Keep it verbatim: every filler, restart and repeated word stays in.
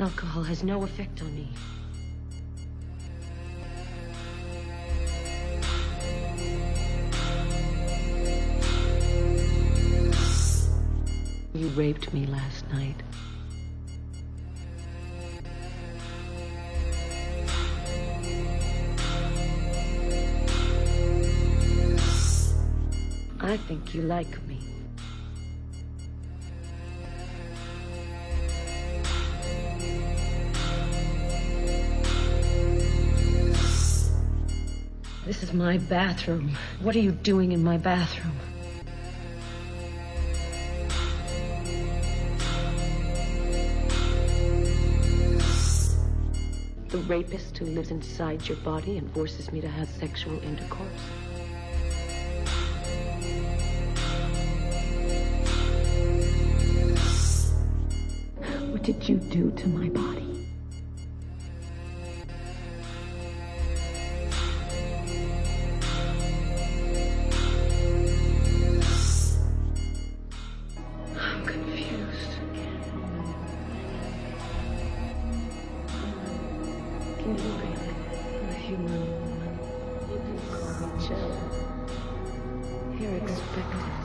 Alcohol has no effect on me. You raped me last night. I think you like me. This is my bathroom. What are you doing in my bathroom? The rapist who lives inside your body and forces me to have sexual intercourse. What did you do to my body? I'm confused. Can you make a human woman? You can call me Jill. You're expected.